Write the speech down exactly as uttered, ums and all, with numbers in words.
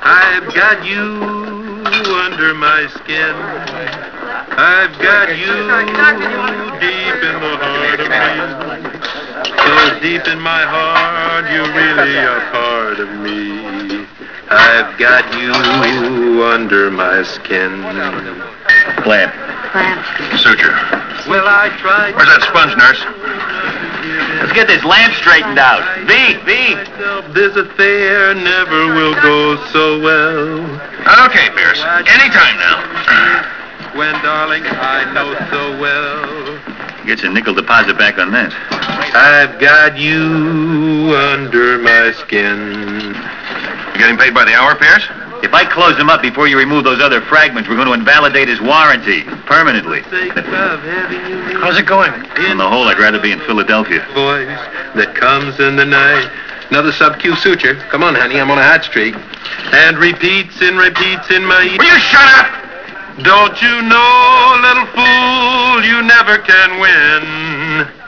I've got you under my skin. I've got you deep in the heart of me. So deep in my heart, you're really a part of me. I've got you under my skin. Clamp. Clamp. Suture. Well, I tried. Where's that sponge, nurse? Let's get this lamp straightened out. V, V. This affair never will go so well. Okay, Pierce. Anytime now. When, darling, I know so well. Gets a nickel deposit back on this. I've got you under my skin. You getting paid by the hour, Pierce? If I close him up before you remove those other fragments, we're going to invalidate his warranty permanently. How's it going? On the whole, I'd rather be in Philadelphia. Voice that comes in the night. Another sub-Q suture. Come on, honey, I'm on a hot streak. And repeats and repeats in my ear. Will you shut up? Don't you know, little fool, you never can win.